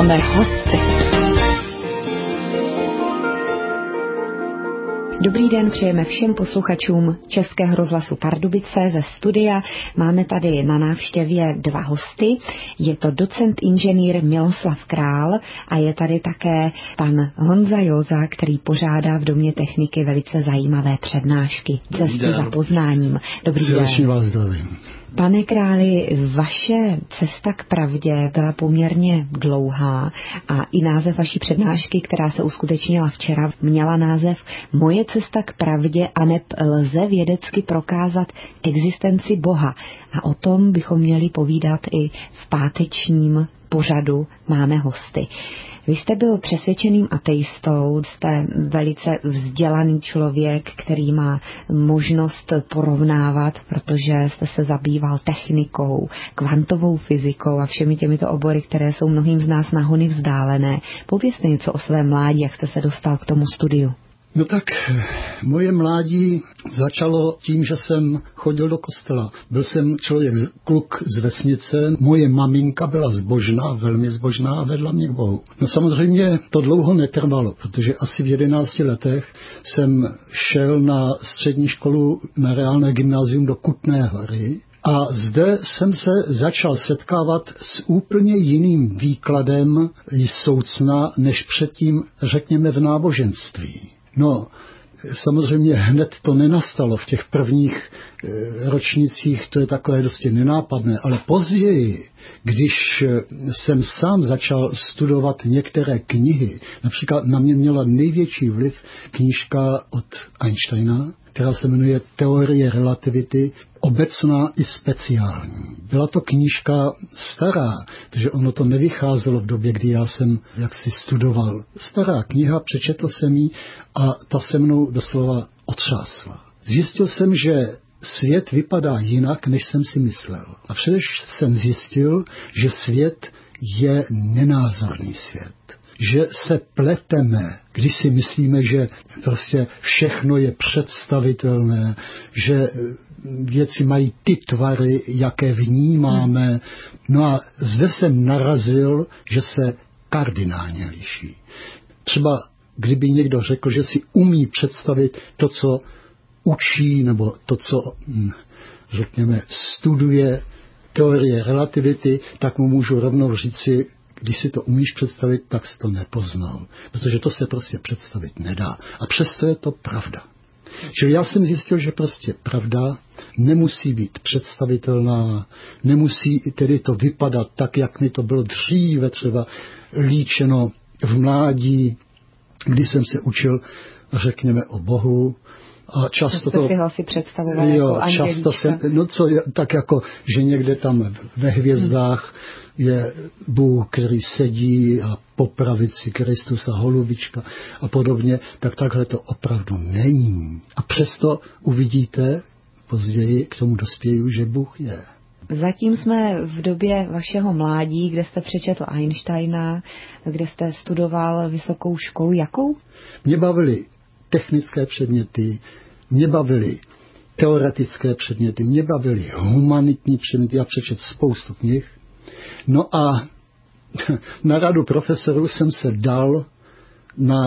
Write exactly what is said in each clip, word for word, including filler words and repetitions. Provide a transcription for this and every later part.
Máme hosty. Dobrý den přejeme všem posluchačům Českého rozhlasu Pardubice ze studia. Máme tady na návštěvě dva hosty. Je to docent inženýr Miloslav Král a je tady také pan Honza Józa, který pořádá v Domě techniky velice zajímavé přednášky. Cesty za poznáním. Dobrý den. Srdečně vás zdravím. Pane Králi, vaše cesta k pravdě byla poměrně dlouhá a i název vaší přednášky, která se uskutečnila včera, měla název Moje cesta k pravdě, aneb lze vědecky prokázat existenci Boha. A o tom bychom měli povídat i v pátečním pořadu Máme hosty. Vy jste byl přesvědčeným ateistou, jste velice vzdělaný člověk, který má možnost porovnávat, protože jste se zabýval technikou, kvantovou fyzikou a všemi těmito obory, které jsou mnohým z nás nahony vzdálené. Povězte něco o svém mládí, jak jste se dostal k tomu studiu. No tak moje mládí začalo tím, že jsem chodil do kostela. Byl jsem člověk, kluk z vesnice, moje maminka byla zbožná, velmi zbožná a vedla mě k Bohu. No samozřejmě to dlouho netrvalo, protože asi v jedenácti letech jsem šel na střední školu, na reálné gymnázium do Kutné Hory. A zde jsem se začal setkávat s úplně jiným výkladem soucna, než předtím, řekněme, v náboženství. No, samozřejmě hned to nenastalo v těch prvních e, ročnících, to je takové dosti nenápadné, ale později, když jsem sám začal studovat některé knihy, například na mě měla největší vliv knížka od Einsteina, která se jmenuje Teorie relativity, obecná i speciální. Byla to knížka stará, takže ono to nevycházelo v době, kdy já jsem jaksi studoval. Stará kniha, přečetl jsem ji a ta se mnou doslova otřásla. Zjistil jsem, že svět vypadá jinak, než jsem si myslel. A především jsem zjistil, že svět je nenázorný svět. Že se pleteme, když si myslíme, že prostě všechno je představitelné, že věci mají ty tvary, jaké vnímáme. No a zde jsem narazil, že se kardinálně liší. Třeba kdyby někdo řekl, že si umí představit to, co učí, nebo to, co, řekněme, studuje teorie relativity, tak mu můžu rovnou říci, když si to umíš představit, tak jsi to nepoznal. Protože to se prostě představit nedá. A přesto je to pravda. Čili já jsem zjistil, že prostě pravda nemusí být představitelná, nemusí tedy to vypadat tak, jak mi to bylo dříve třeba líčeno v mládí, kdy jsem se učil, řekněme, o Bohu. A často to... to si představoval jo, jako často jsem, no co je, tak jako, že někde tam ve hvězdách hmm. je Bůh, který sedí a po pravici Kristus a holubička a podobně, tak takhle to opravdu není. A přesto uvidíte později, k tomu dospěju, že Bůh je. Zatím jsme v době vašeho mládí, kde jste přečetl Einsteina, kde jste studoval vysokou školu. Jakou? Mě bavily technické předměty, mě bavily teoretické předměty, mě bavily humanitní předměty, já přečet spoustu knih. No a na radu profesorů jsem se dal na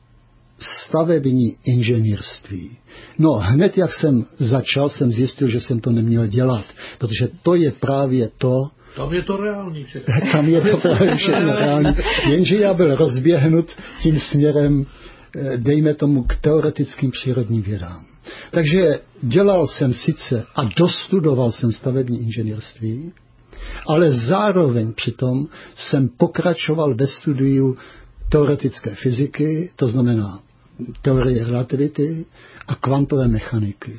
stavební inženýrství. No hned jak jsem začal, jsem zjistil, že jsem to neměl dělat, protože to je právě to, tam je to reálný všechno. Tam je to právě všechno reálný. Jenže já byl rozběhnut tím směrem, dejme tomu, k teoretickým přírodním vědám. Takže dělal jsem sice a dostudoval jsem stavební inženýrství, ale zároveň přitom jsem pokračoval ve studiu teoretické fyziky, to znamená teorie relativity a kvantové mechaniky.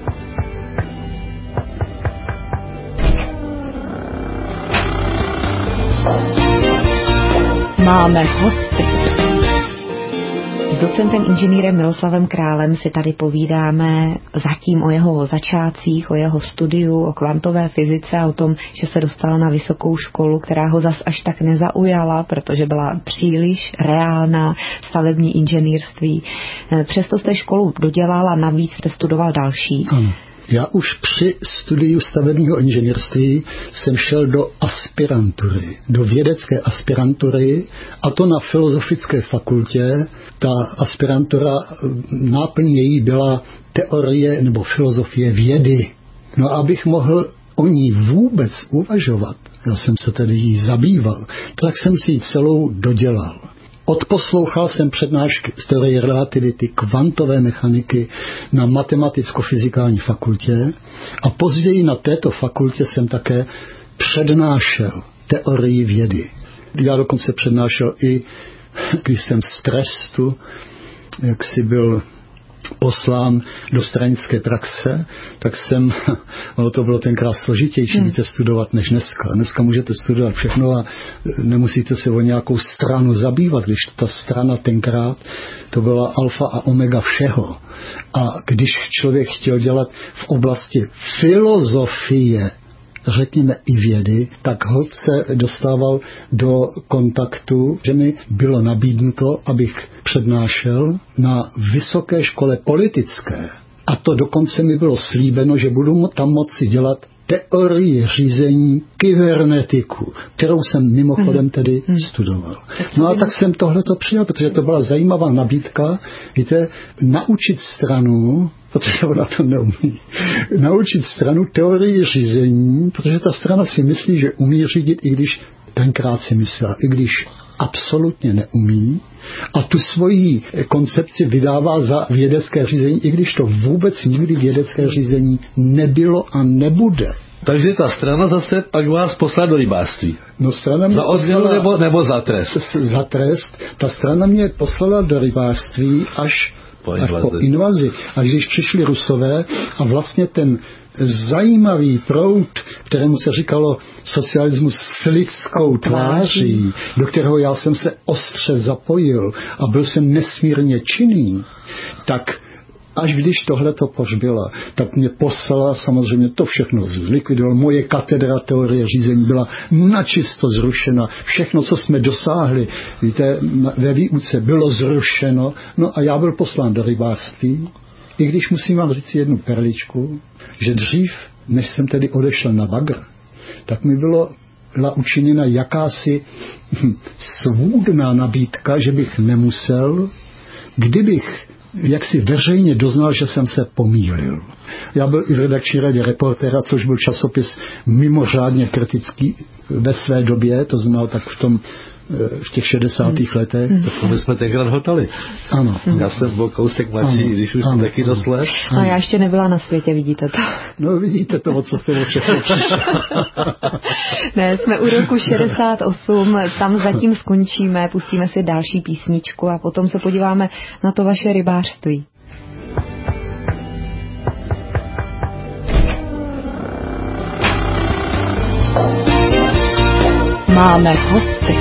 Máme hosty. S docentem inženýrem Miloslavem Králem si tady povídáme zatím o jeho začátcích, o jeho studiu, o kvantové fyzice a o tom, že se dostal na vysokou školu, která ho zas až tak nezaujala, protože byla příliš reálná, stavební inženýrství. Přesto jste školu dodělal a navíc jste studoval další. Ano. Já už při studiu stavebního inženýrství jsem šel do aspirantury, do vědecké aspirantury, a to na filozofické fakultě. Ta aspirantura, náplň její byla teorie nebo filozofie vědy. No a abych mohl o ní vůbec uvažovat, já jsem se tedy jí zabýval, tak jsem si ji celou dodělal. Odposlouchal jsem přednášky z teorie relativity, kvantové mechaniky na matematicko-fyzikální fakultě a později na této fakultě jsem také přednášel teorii vědy. Já dokonce přednášel i, když jsem z trestu, jak si byl poslán do stranické praxe, tak jsem, ono to bylo tenkrát složitější, hmm. víte, studovat než dneska. Dneska můžete studovat všechno a nemusíte se o nějakou stranu zabývat, když ta strana tenkrát, to byla alfa a omega všeho. A když člověk chtěl dělat v oblasti filozofie, řekněme i vědy, tak holt se dostával do kontaktu, že mi bylo nabídnuto, abych přednášel na vysoké škole politické. A to dokonce mi bylo slíbeno, že budu tam moci dělat teorii řízení kybernetiku, kterou jsem mimochodem tedy hmm. studoval. No a tak jsem tohleto přijal, protože to byla zajímavá nabídka, víte, naučit stranu, protože ona to neumí, naučit stranu teorii řízení, protože ta strana si myslí, že umí řídit, i když tenkrát si myslela, i když absolutně neumí, a tu svoji koncepci vydává za vědecké řízení, i když to vůbec nikdy vědecké řízení nebylo a nebude. Takže ta strana zase pak vás poslala do rybářství. No, strana mě za odměnu poslala, nebo, nebo za trest? Za trest. Ta strana mě poslala do rybářství až po invazi. Až po invazi. A když přišli Rusové a vlastně ten zajímavý proud, kterému se říkalo socialismus s lidskou tváří, do kterého já jsem se ostře zapojil a byl jsem nesmírně činný, tak až když tohleto pohřbila, tak mě poslala, samozřejmě to všechno zlikvidoval. Moje katedra teorie řízení byla načisto zrušena. Všechno, co jsme dosáhli, víte, ve výuce bylo zrušeno. No a já byl poslán do rybářství, i když musím vám říct jednu perličku, že dřív, než jsem tedy odešel na bagr, tak mi bylo byla učiněna jakási hm, svůdná nabídka, že bych nemusel, kdybych jak si veřejně doznal, že jsem se pomýlil. Já byl i v redakční radě Reportéra, což byl časopis mimořádně kritický ve své době, to znamená tak v tom v těch šedesátých letech. To my jsme tenkrát hotali. Ano. Já jsem byl kousek mladší, když už ano, taky dost let. A já ještě nebyla na světě, vidíte to. No vidíte to, o co jste o všechno přišel. Ne, jsme u roku šedesát osm, tam zatím skončíme, pustíme si další písničku a potom se podíváme na to vaše rybářství. Máme hosty.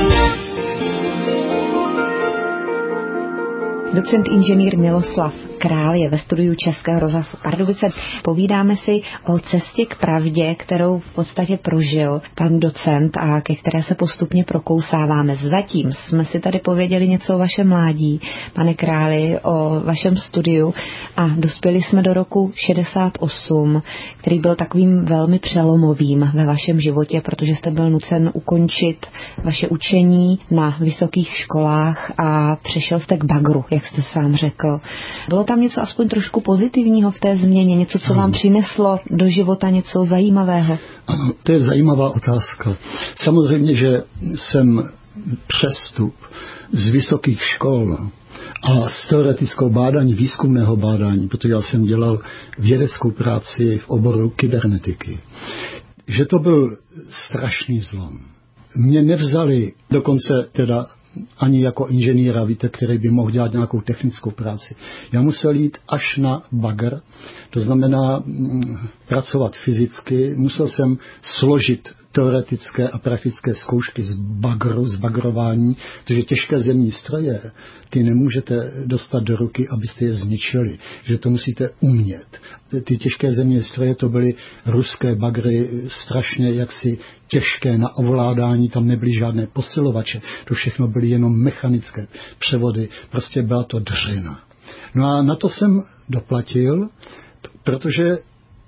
Docent inženýr Miloslav Král je ve studiu Českého rozhlasu Pardubice. Povídáme si o cestě k pravdě, kterou v podstatě prožil pan docent a ke které se postupně prokousáváme. Zatím jsme si tady pověděli něco o vašem mládí, pane Králi, o vašem studiu a dospěli jsme do roku šedesát osm, který byl takovým velmi přelomovým ve vašem životě, protože jste byl nucen ukončit vaše učení na vysokých školách a přešel jste k bagru, jak jste sám řekl. Bylo tam něco aspoň trošku pozitivního v té změně, něco, co vám přineslo do života, něco zajímavého? Ano, to je zajímavá otázka. Samozřejmě, že jsem přestup z vysokých škol a z teoretickou bádání, výzkumného bádání, protože já jsem dělal vědeckou práci v oboru kybernetiky, že to byl strašný zlom. Mě nevzali dokonce teda ani jako inženýra, víte, který by mohl dělat nějakou technickou práci. Já musel jít až na bagr, to znamená m, pracovat fyzicky, musel jsem složit teoretické a praktické zkoušky z bagru, z bagrování, protože těžké zemní stroje, ty nemůžete dostat do ruky, abyste je zničili, že to musíte umět. Ty těžké zemní stroje, to byly ruské bagry, strašně jaksi těžké na ovládání, tam nebyly žádné posilovače, to všechno byly jenom mechanické převody, prostě byla to dřina. No a na to jsem doplatil, protože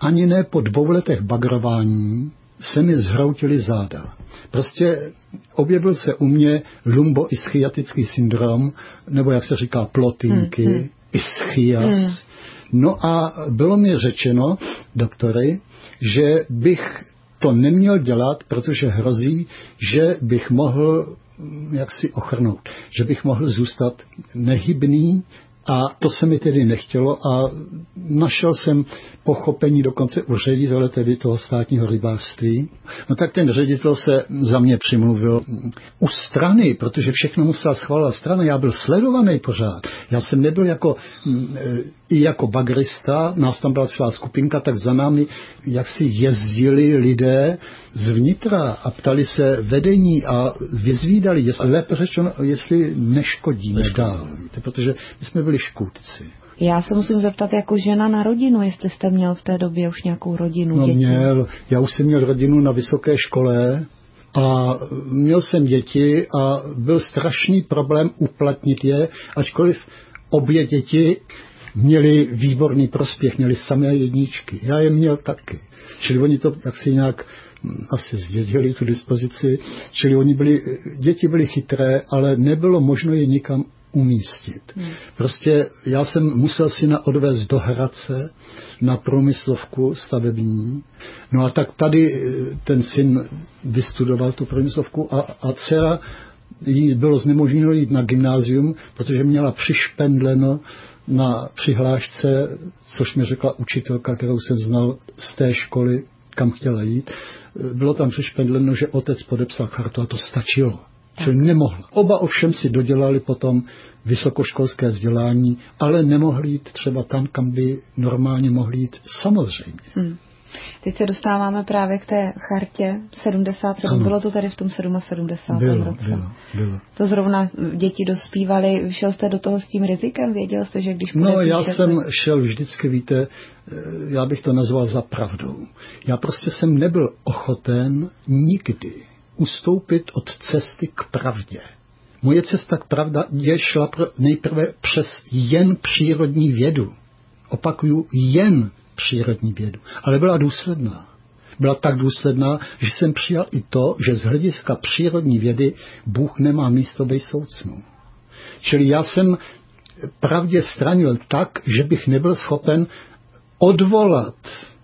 ani ne po dvou letech bagrování se mi zhroutily záda. Prostě objevil se u mě lumboischiatický syndrom, nebo jak se říká plotinky, hmm, hmm. ischias. Hmm. No a bylo mi řečeno, doktory, že bych to neměl dělat, protože hrozí, že bych mohl jaksi ochrnout, že bych mohl zůstat nehybný, a to se mi tedy nechtělo a našel jsem pochopení dokonce u ředitele tedy toho státního rybářství. No tak ten ředitel se za mě přimluvil u strany, protože všechno musela schvalovat strana. Já byl sledovaný pořád. Já jsem nebyl jako, i jako bagrista, nás tam byla celá skupinka, tak za námi jaksi jezdili lidé zvnitra a ptali se vedení a vyzvídali, jestli, lépe řečeno, jestli neškodíme dál, víte, protože my jsme byli škůdci. Já se musím zeptat jako žena na rodinu, jestli jste měl v té době už nějakou rodinu, no, děti. Měl. Já už jsem měl rodinu na vysoké škole a měl jsem děti a byl strašný problém uplatnit je, ačkoliv obě děti měli výborný prospěch, měli samé jedničky. Já je měl taky. Čili oni to jaksi nějak asi zdědili tu dispozici, čili oni byli, děti byly chytré, ale nebylo možno je nikam umístit. Hmm. Prostě já jsem musel syna odvést do Hradce na průmyslovku stavební. No a tak tady ten syn vystudoval tu průmyslovku a, a dcera jí bylo znemožněno jít na gymnázium, protože měla přišpendleno na přihlášce, což mi řekla učitelka, kterou jsem znal z té školy, kam chtěla jít. Bylo tam přišpendleno, že otec podepsal chartu a to stačilo. Čili nemohla. Oba ovšem si dodělali potom vysokoškolské vzdělání, ale nemohli jít třeba tam, kam by normálně mohli jít samozřejmě. Hmm. Teď se dostáváme právě k té chartě sedmdesát sedm. Ano. Bylo to tady v tom sedmdesátém Bylo, roce. bylo, bylo. To zrovna děti dospívaly. Šel jste do toho s tím rizikem? Věděl jste, že když... No, já jsem tak... šel vždycky, víte, já bych to nazval za pravdou. Já prostě jsem nebyl ochoten nikdy ustoupit od cesty k pravdě. Moje cesta k pravdě šla nejprve přes jen přírodní vědu. Opakuju, jen přírodní vědu. Ale byla důsledná. Byla tak důsledná, že jsem přijal i to, že z hlediska přírodní vědy Bůh nemá místo bej soucnu. Čili já jsem pravdě stranil tak, že bych nebyl schopen odvolat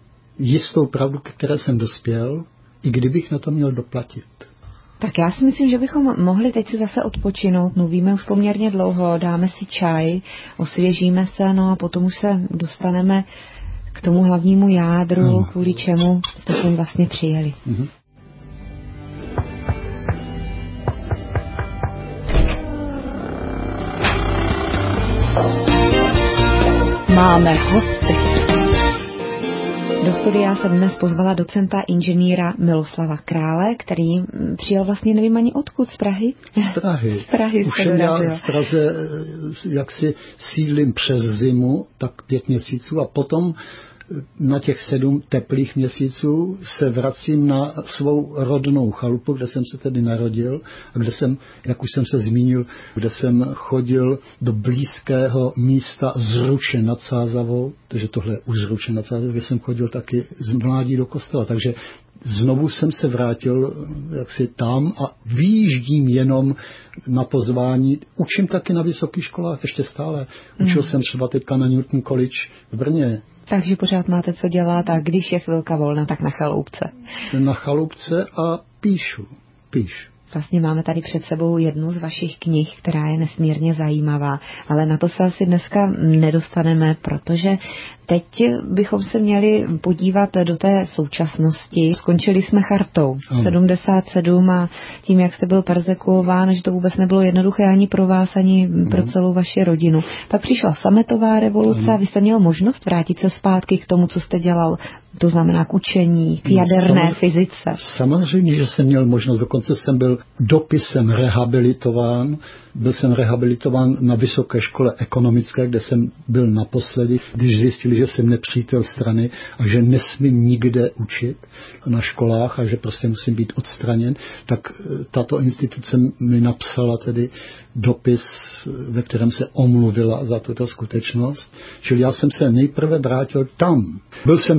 jistou pravdu, ke které jsem dospěl, i kdybych na to měl doplatit. Tak já si myslím, že bychom mohli teď si zase odpočinout. Mluvíme už poměrně dlouho, dáme si čaj, osvěžíme se, no a potom už se dostaneme k tomu hlavnímu jádru, no. Kvůli čemu jste sem vlastně přijeli. Mm-hmm. Máme hosty. Do studia jsem dnes pozvala docenta inženýra Miloslava Krále, který přijel vlastně nevím ani odkud, z Prahy? Z Prahy. Z Prahy Už jsem já v Praze jaksi sídlím přes zimu, tak pět měsíců a potom na těch sedm teplých měsíců se vracím na svou rodnou chalupu, kde jsem se tedy narodil a kde jsem, jak už jsem se zmínil, kde jsem chodil do blízkého místa Zruče nad Sázavou, takže tohle je už Zruče nad Sázavou, kde jsem chodil taky z mládí do kostela, takže znovu jsem se vrátil jaksi tam a vyjíždím jenom na pozvání. Učím taky na vysokých školách ještě stále. Učil mm. jsem třeba teďka na Newton College v Brně. Takže pořád máte co dělat a když je chvilka volna, tak na chaloupce. Na chaloupce a píšu. Píšu. Vlastně máme tady před sebou jednu z vašich knih, která je nesmírně zajímavá, ale na to se asi dneska nedostaneme, protože teď bychom se měli podívat do té současnosti. Skončili jsme chartou ano. sedmdesát sedm a tím, jak jste byl perzekuován, že to vůbec nebylo jednoduché ani pro vás, ani ano. pro celou vaši rodinu. Pak přišla sametová revoluce ano. a vy jste měl možnost vrátit se zpátky k tomu, co jste dělal, to znamená k učení, k jaderné Samozřejmě, fyzice. Samozřejmě, že jsem měl možnost, dokonce jsem byl dopisem rehabilitován. Byl jsem rehabilitován na vysoké škole ekonomické, kde jsem byl naposledy, když zjistili, že jsem nepřítel strany a že nesmím nikde učit na školách a že prostě musím být odstraněn, tak tato instituce mi napsala tedy dopis, ve kterém se omluvila za tuto skutečnost. Čili já jsem se nejprve vrátil tam. Byl jsem stále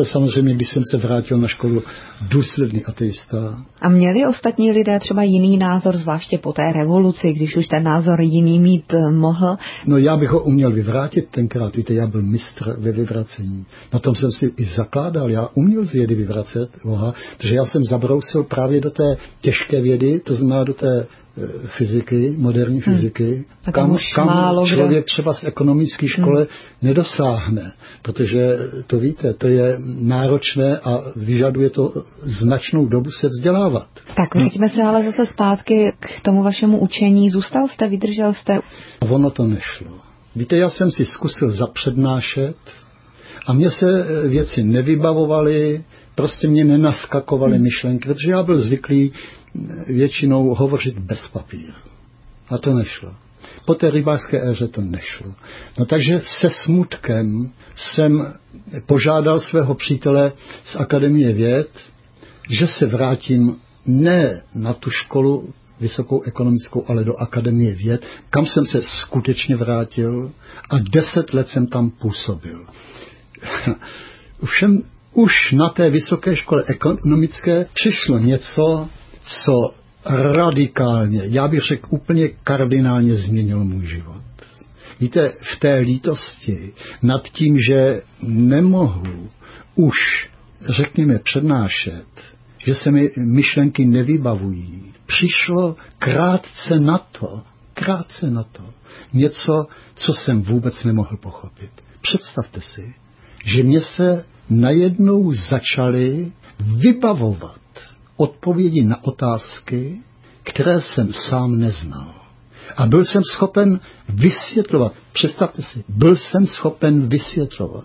samozřejmě, když jsem se vrátil na školu, důsledný ateista. A měli ostatní lidé třeba jiný názor, zvláště po té revoluci, když už ten názor jiný mít mohl? No já bych ho uměl vyvrátit tenkrát, víte, já byl mistr ve vyvracení. Na tom jsem si i zakládal, já uměl z vědy vyvracet, oha, protože já jsem zabrousil právě do té těžké vědy, to znamená do té fyziky, moderní fyziky, hmm. kam, kam člověk třeba z ekonomické škole hmm. nedosáhne, protože to víte, to je náročné a vyžaduje to značnou dobu se vzdělávat. Tak vraťme se ale zase zpátky k tomu vašemu učení. Zůstal jste, vydržel jste? Ono to nešlo. Víte, já jsem si zkusil zapřednášet a mně se věci nevybavovaly, prostě mě nenaskakovaly hmm. myšlenky, protože já byl zvyklý většinou hovořit bez papíru. A to nešlo. Po té rybářské éře to nešlo. No takže se smutkem jsem požádal svého přítele z Akademie věd, že se vrátím ne na tu školu vysokou ekonomickou, ale do Akademie věd, kam jsem se skutečně vrátil a deset let jsem tam působil. Všem už na té vysoké škole ekonomické přišlo něco, co radikálně, já bych řekl úplně kardinálně změnil můj život. Víte, v té lítosti nad tím, že nemohu už, řekněme, přednášet, že se mi myšlenky nevybavují, přišlo krátce na to, krátce na to, něco, co jsem vůbec nemohl pochopit. Představte si, že mě se najednou začaly vybavovat odpovědi na otázky, které jsem sám neznal. A byl jsem schopen vysvětlovat, představte si, byl jsem schopen vysvětlovat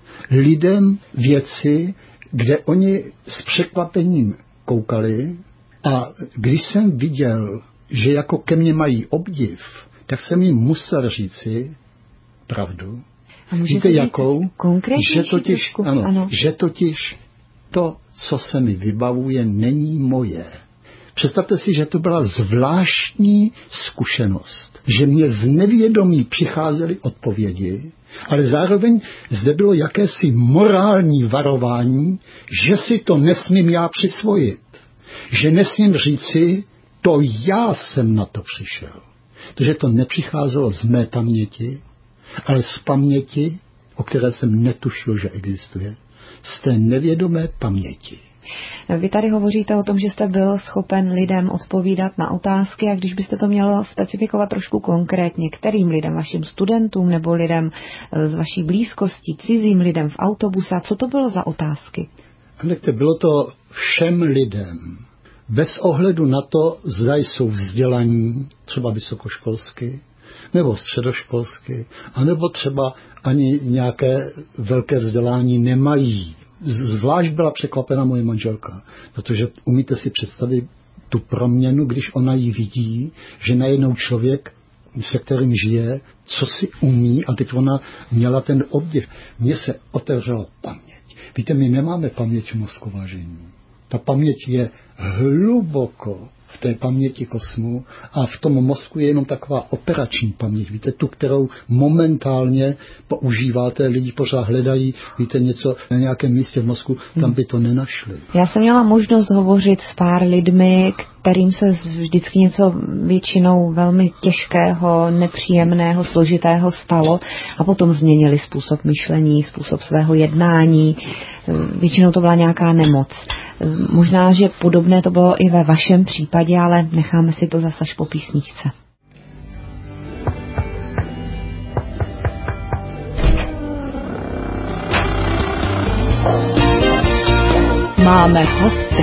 lidem věci, kde oni s překvapením koukali a když jsem viděl, že jako ke mně mají obdiv, tak jsem jim musel říci pravdu. Víte jakou? Že totiž, ano, ano. že totiž to, co se mi vybavuje, není moje. Představte si, že to byla zvláštní zkušenost, že mě z nevědomí přicházely odpovědi, ale zároveň zde bylo jakési morální varování, že si to nesmím já přisvojit. Že nesmím říci, to já jsem na to přišel. Protože to nepřicházelo z mé paměti, ale z paměti, o které jsem netušil, že existuje. Z té nevědomé paměti. Vy tady hovoříte o tom, že jste byl schopen lidem odpovídat na otázky a když byste to mělo specifikovat trošku konkrétně, kterým lidem, vašim studentům nebo lidem z vaší blízkosti, cizím lidem v autobuse, co to bylo za otázky? Hledajte, bylo to všem lidem. Bez ohledu na to, zda jsou vzdělaní, třeba vysokoškolsky, nebo středoškolsky, anebo třeba ani nějaké velké vzdělání nemají. Zvlášť byla překvapena moje manželka, protože umíte si představit tu proměnu, když ona ji vidí, že najednou člověk, se kterým žije, co si umí a teď ona měla ten obdiv. Mně se otevřela paměť. Víte, my nemáme paměť mozku, vážení. Ta paměť je hluboko v té paměti kosmu a v tom mozku je jenom taková operační paměť, víte, tu, kterou momentálně používáte, lidi pořád hledají, víte, něco na nějakém místě v mozku, tam by to nenašli. Já jsem měla možnost hovořit s pár lidmi, kterým se vždycky něco většinou velmi těžkého, nepříjemného, složitého stalo a potom změnili způsob myšlení, způsob svého jednání. Většinou to byla nějaká nemoc. Možná, že podobné to bylo i ve vašem případě, ale necháme si to zase až po písničce. Máme hosty.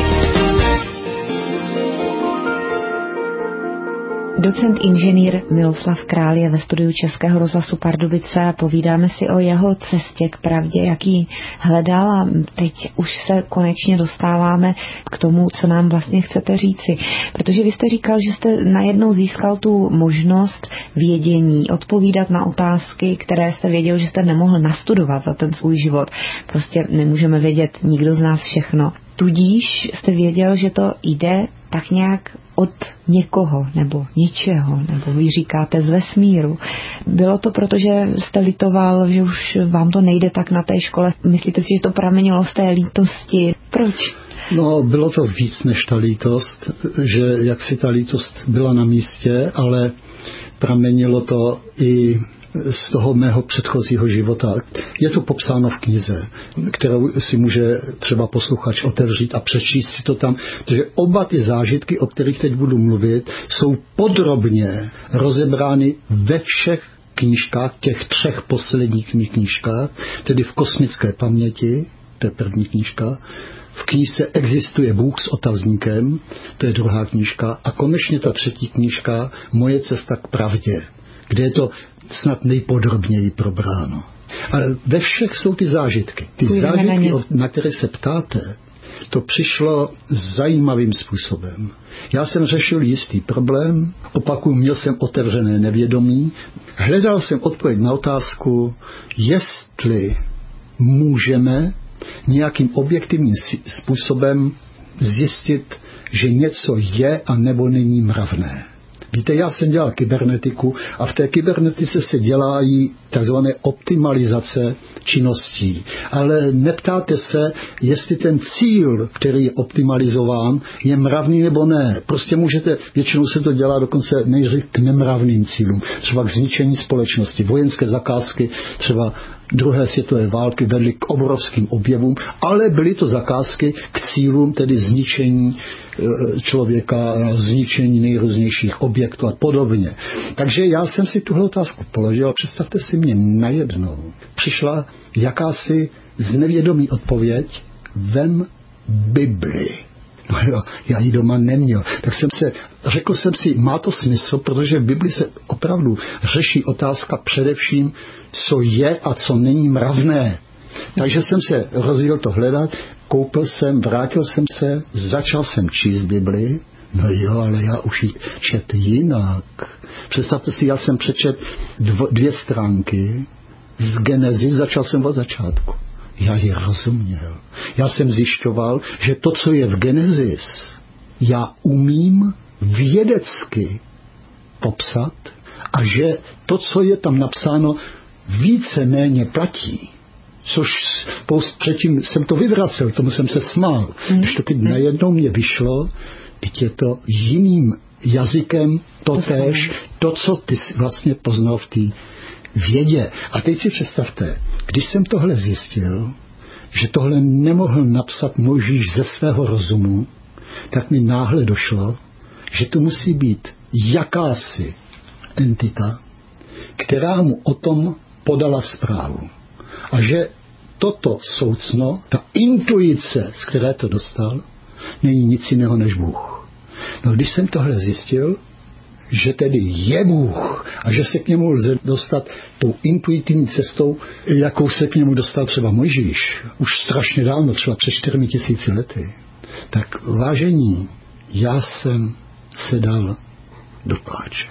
Docent inženýr Miloslav Král je ve studiu Českého rozhlasu Pardubice a povídáme si o jeho cestě k pravdě, jaký hledal a teď už se konečně dostáváme k tomu, co nám vlastně chcete říci. Protože vy jste říkal, že jste najednou získal tu možnost vědění, odpovídat na otázky, které jste věděl, že jste nemohl nastudovat za ten svůj život. Prostě nemůžeme vědět nikdo z nás všechno. Tudíž jste věděl, že to jde tak nějak od někoho nebo ničeho, nebo vy říkáte z vesmíru. Bylo to proto, že jste litoval, že už vám to nejde tak na té škole? Myslíte si, že to pramenilo z té lítosti? Proč? No, bylo to víc než ta lítost, že jak si ta lítost byla na místě, ale pramenilo to i z toho mého předchozího života. Je to popsáno v knize, kterou si může třeba posluchač otevřít a přečíst si to tam, protože oba ty zážitky, o kterých teď budu mluvit, jsou podrobně rozebrány ve všech knížkách, těch třech posledních mých knížkách, tedy v Kosmické paměti, to je první knížka, v knížce Existuje Bůh s otazníkem, to je druhá knížka, a konečně ta třetí knížka Moje cesta k pravdě, kde je to snad nejpodrobněji probráno. Ale ve všech jsou ty zážitky. Ty Půjdeme zážitky, na na které se ptáte, to přišlo zajímavým způsobem. Já jsem řešil jistý problém, opakuju, měl jsem otevřené nevědomí, hledal jsem odpověď na otázku, jestli můžeme nějakým objektivním způsobem zjistit, že něco je a nebo není mravné. Víte, já jsem dělal kybernetiku a v té kybernetice se dělají takzvané optimalizace činností. Ale neptáte se, jestli ten cíl, který je optimalizován, je mravný nebo ne. Prostě můžete, většinou se to dělá dokonce nejdřív k nemravným cílům. Třeba k zničení společnosti. Vojenské zakázky, třeba druhé světové války vedly k obrovským objevům, ale byly to zakázky k cílům, tedy zničení člověka, zničení nejrůznějších objektů a podobně. Takže já jsem si tuhle otázku položil. Představte si mě najednou. Přišla jakási znevědomí odpověď, vem Bibli. No jo, já ji doma neměl. Tak jsem se, řekl jsem si, má to smysl, protože v Bibli se opravdu řeší otázka především, co je a co není mravné. Takže jsem se rozjel to hledat, koupil jsem, vrátil jsem se, začal jsem číst Bibli. No jo, ale já už ji čet jinak. Představte si, já jsem přečet dvo, dvě stránky z Genesis, začal jsem od začátku. Já ji rozuměl. Já jsem zjišťoval, že to, co je v Genesis, já umím vědecky popsat a že to, co je tam napsáno, víceméně platí. Což předtím jsem to vyvracel, tomu jsem se smál. Mm. Když to teď najednou mě vyšlo, teď je to jiným jazykem totéž, to, co ty vlastně poznal v té vědě. A teď si představte, když jsem tohle zjistil, že tohle nemohl napsat Mojžíš ze svého rozumu, tak mi náhle došlo, že to musí být jakási entita, která mu o tom podala zprávu. A že toto soucno, ta intuice, z které to dostal, není nic jiného než Bůh. No když jsem tohle zjistil, že tedy je Bůh a že se k němu lze dostat tou intuitivní cestou, jakou se k němu dostal třeba Mojžíš, už strašně dávno, třeba před čtyřmi tisíci lety, tak vážení, já jsem se dal do pláče.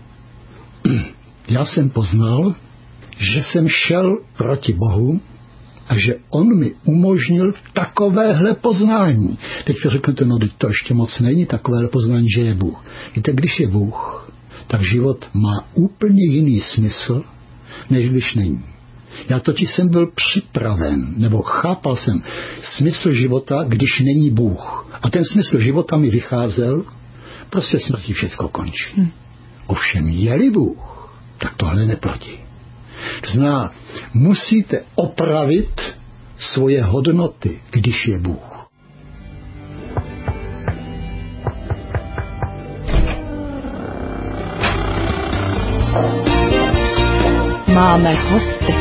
Já jsem poznal, že jsem šel proti Bohu a že on mi umožnil takovéhle poznání. Teď řeknete, no to ještě moc není takovéhle poznání, že je Bůh. Víte, když je Bůh, tak život má úplně jiný smysl, než když není. Já totiž jsem byl připraven, nebo chápal jsem smysl života, když není Bůh. A ten smysl života mi vycházel, prostě smrtí všecko končí. Hm. Ovšem je-li Bůh, tak tohle neplatí. To znamená, musíte opravit svoje hodnoty, když je Bůh. Máme hosty.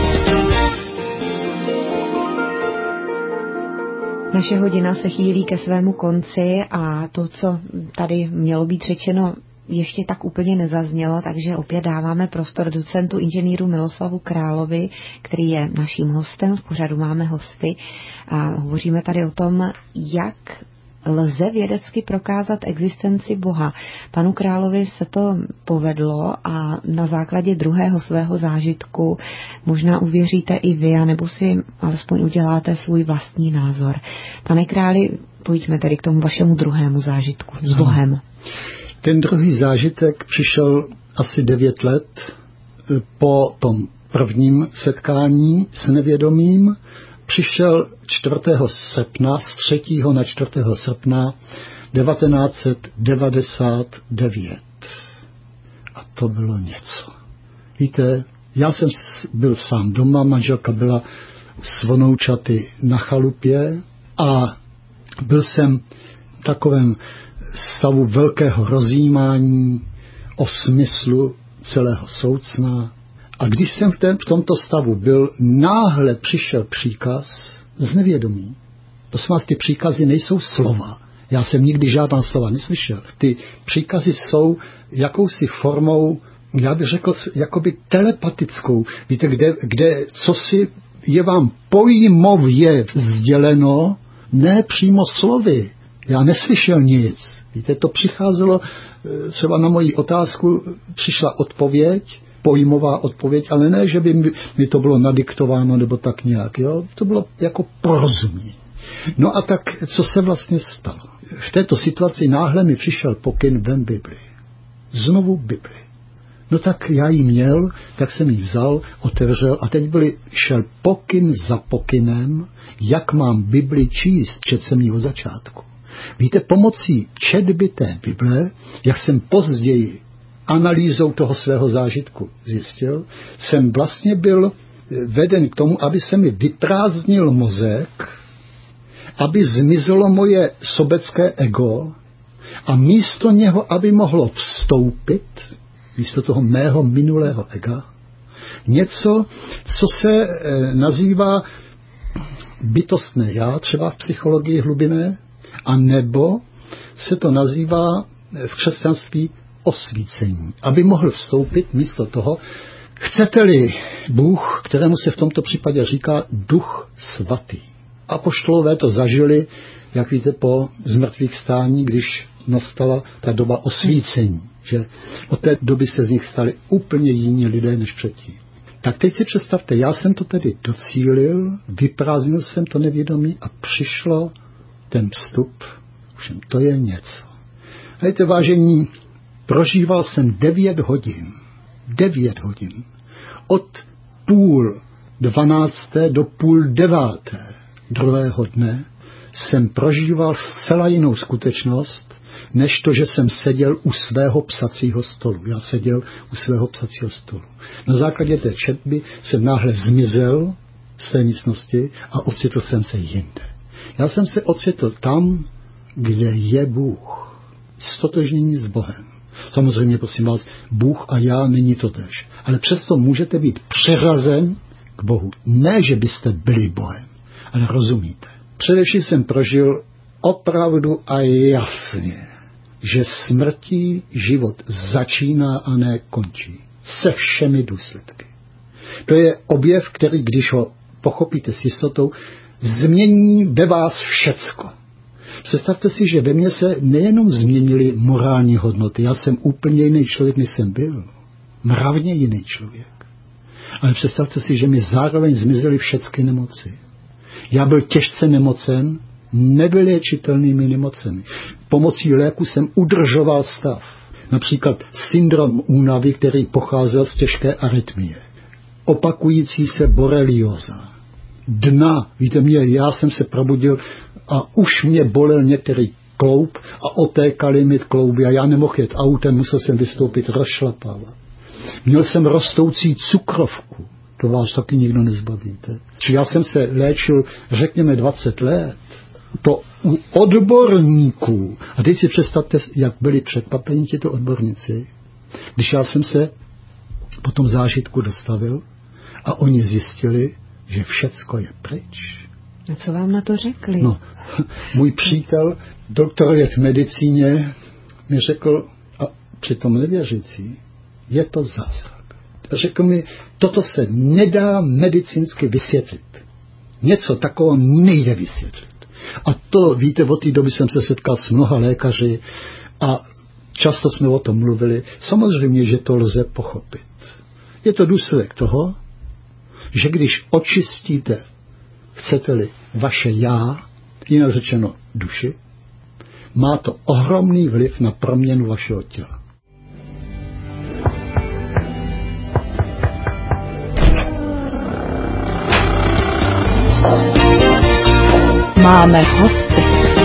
Naše hodina se chýlí ke svému konci a to, co tady mělo být řečeno, ještě tak úplně nezaznělo, takže opět dáváme prostor docentu inženýru Miloslavu Královi, který je naším hostem, v pořadu Máme hosty a hovoříme tady o tom, jak lze vědecky prokázat existenci Boha. Panu Královi se to povedlo a na základě druhého svého zážitku možná uvěříte i vy, anebo si alespoň uděláte svůj vlastní názor. Pane Králi, Pojďme tedy k tomu vašemu druhému zážitku s Bohem. Ten druhý zážitek přišel asi devět let po tom prvním setkání s nevědomým. Přišel čtvrtého srpna, z třetího na čtvrtého srpna devatenáct set devadesát devět. A to bylo něco. Víte, já jsem byl sám doma, manželka byla s vnoučaty na chalupě a byl jsem v takovém stavu velkého rozjímání o smyslu celého soucna. A když jsem v, tém, v tomto stavu byl, náhle přišel příkaz z nevědomí. Prosím vás, ty příkazy nejsou slova. Já jsem nikdy žádná slova neslyšel. Ty příkazy jsou jakousi formou, já bych řekl, jakoby telepatickou. Víte, kde, kde co si je vám pojmově sděleno, ne přímo slovy. Já neslyšel nic. Víte, to přicházelo, třeba na moji otázku přišla odpověď, pojmová odpověď, ale ne, že by mi to bylo nadiktováno nebo tak nějak. Jo? To bylo jako porozumění. No a tak, co se vlastně stalo? V této situaci náhle mi přišel pokyn vem Bibli. Znovu Bibli. No tak já ji měl, tak jsem ji vzal, otevřel a teď byli, šel pokyn za pokynem, jak mám Bibli číst, četl jsem ji od začátku. Víte, pomocí četby té Bible, jak jsem později analýzou toho svého zážitku zjistil, jsem vlastně byl veden k tomu, aby se mi vyprázdnil mozek, aby zmizelo moje sobecké ego a místo něho, aby mohlo vstoupit, místo toho mého minulého ega, něco, co se nazývá bytostné já, třeba v psychologii hlubinné, a nebo se to nazývá v křesťanství osvícení, aby mohl vstoupit místo toho, chcete-li Bůh, kterému se v tomto případě říká Duch svatý. Apoštolové to zažili, jak víte, po zmrtvých stání, když nastala ta doba osvícení, že od té doby se z nich stali úplně jiní lidé než předtím. Tak teď si představte, já jsem to tedy docílil, vyprázdnil jsem to nevědomí a přišlo ten vstup, všem to je něco. Hejte, vážení, prožíval jsem devět hodin, devět hodin, od půl dvanácté do půl deváté druhého dne jsem prožíval zcela jinou skutečnost, než to, že jsem seděl u svého psacího stolu. Já seděl u svého psacího stolu. Na základě té četby jsem náhle zmizel z té místnosti a ocitl jsem se jinde. Já jsem se ocitl tam, kde je Bůh. Stotožnění s Bohem. Samozřejmě, prosím vás, Bůh a já není totéž. Ale přesto můžete být přerazen k Bohu. Ne, že byste byli Bohem, ale rozumíte. Především jsem prožil opravdu a jasně, že smrtí život začíná a ne končí. Se všemi důsledky. To je objev, který, když ho pochopíte s jistotou, změní ve vás všecko. Představte si, že ve mně se nejenom změnily morální hodnoty, já jsem úplně jiný člověk, než jsem byl. Mravně jiný člověk. Ale představte si, že mi zároveň zmizely všechny nemoci. Já byl těžce nemocen, nevyléčitelnými nemocemi. Pomocí léku jsem udržoval stav. Například syndrom únavy, který pocházel z těžké arytmie. Opakující se borelioza. Dna, víte mě, já jsem se probudil a už mě bolel některý kloub a otékaly mi klouby a já nemohl jet autem, musel jsem vystoupit, rozšlapávat. Měl jsem rostoucí cukrovku, to vás taky nikdo nezbavíte. Či já jsem se léčil, řekněme, dvacet let, to u odborníků. A teď si představte, jak byli překvapeni těto odborníci, když já jsem se po tom zážitku dostavil a oni zjistili, že všecko je pryč. A co vám na to řekli? No, můj přítel, doktor věd v medicíně, mi řekl, a přitom nevěřící, je to zázrak. Řekl mi, toto se nedá medicínsky vysvětlit. Něco takového nejde vysvětlit. A to, víte, od té doby jsem se setkal s mnoha lékaři a často jsme o tom mluvili. Samozřejmě, že to lze pochopit. Je to důsledek toho, že když očistíte, chcete-li, vaše já, jinak řečeno duši, má to ohromný vliv na proměnu vašeho těla. Máme hosty.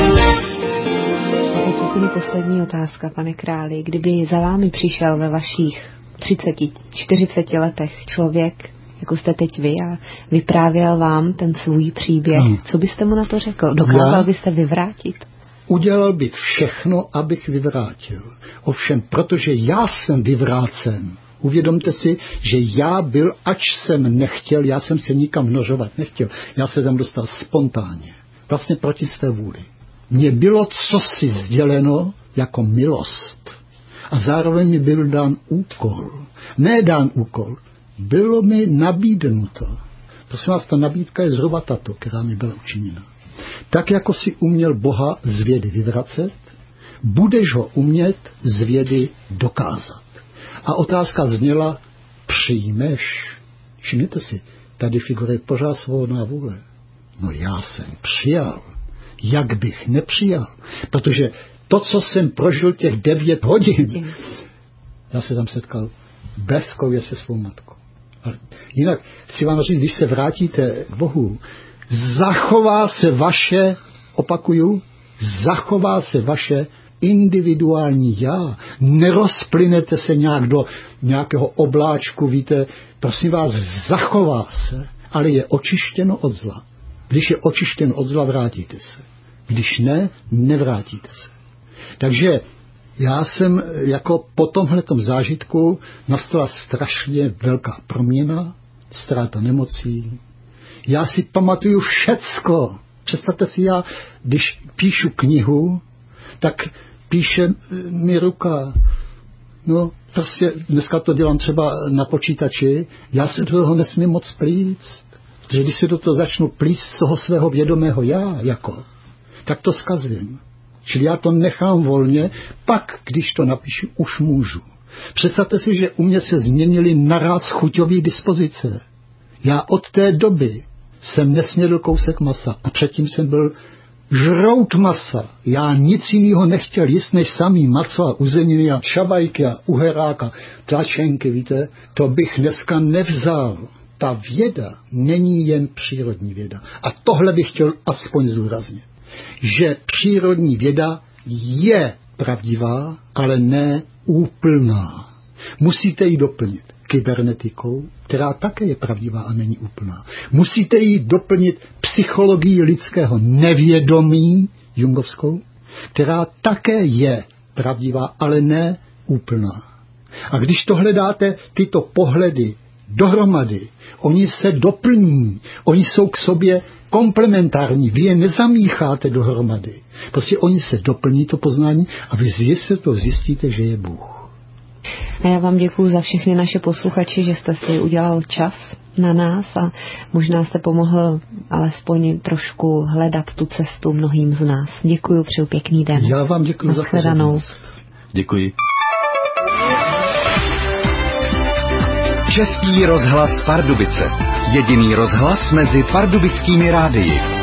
A teď úplně poslední otázka, pane králi. Kdyby za vámi přišel ve vašich třiceti, čtyřiceti letech člověk, jako jste teď vy, a vyprávěl vám ten svůj příběh, hmm. co byste mu na to řekl? Dokázal Já? byste vyvrátit? Udělal bych všechno, abych vyvrátil. Ovšem, protože já jsem vyvrácen, uvědomte si, že já byl, ač jsem nechtěl, já jsem se nikam vnořovat nechtěl, já se tam dostal spontánně, vlastně proti své vůli. Mně bylo cosi sděleno jako milost a zároveň mi byl dán úkol. Ne dán úkol, bylo mi nabídnuto. Prosím vás, ta nabídka je zhruba tato, která mi byla učiněna. Tak jako si uměl Boha z vědy vyvracet, budeš ho umět z vědy dokázat. A otázka zněla, přijmeš? Všimněte si, tady figuruje pořád svobodná vůle. No já jsem přijal. Jak bych nepřijal? Protože to, co jsem prožil těch devět hodin, já se tam setkal bleskově se svou matkou. Ale jinak chci vám říct, když se vrátíte k Bohu, zachová se vaše, opakuju, zachová se vaše individuální já. Nerozplynete se nějak do nějakého obláčku, víte, prosím vás, zachová se, ale je očištěno od zla. Když je očištěn od zla, vrátíte se. Když ne, nevrátíte se. Takže já jsem jako po tomhletom zážitku nastala strašně velká proměna, ztráta nemocí. Já si pamatuju všecko. Představte si, já, když píšu knihu, tak píše mi ruka. No, prostě dneska to dělám třeba na počítači, já se do toho nesmím moc plíct. Protože když se do toho začnu plíst z toho svého vědomého já, jako, tak to zkazím. Čili já to nechám volně, pak, když to napíšu, už můžu. Představte si, že u mě se změnily naraz chuťové dispozice. Já od té doby jsem nesnědl kousek masa a předtím jsem byl žrout masa. Já nic jiného nechtěl jíst než samý maso a uzeniny a šabajky a uheráka, tlačenky, víte, to bych dneska nevzal. Ta věda není jen přírodní věda. A tohle bych chtěl aspoň zdůraznit. Že přírodní věda je pravdivá, ale ne úplná. Musíte ji doplnit kybernetikou, která také je pravdivá a není úplná. Musíte ji doplnit psychologií lidského nevědomí, jungovskou, která také je pravdivá, ale ne úplná. A když to hledáte, tyto pohledy dohromady, oni se doplní, oni jsou k sobě komplementární, vy je nezamícháte dohromady. Prostě oni se doplní, to poznání, a vy zjistíte, to zjistíte, že je Bůh. A já vám děkuju za všechny naše posluchači, že jste si udělal čas na nás a možná jste pomohl alespoň trošku hledat tu cestu mnohým z nás. Děkuju, přeju pěkný den. Já vám děkuju za pozornost. Děkuji. Český rozhlas Pardubice. Jediný rozhlas mezi pardubickými rádii.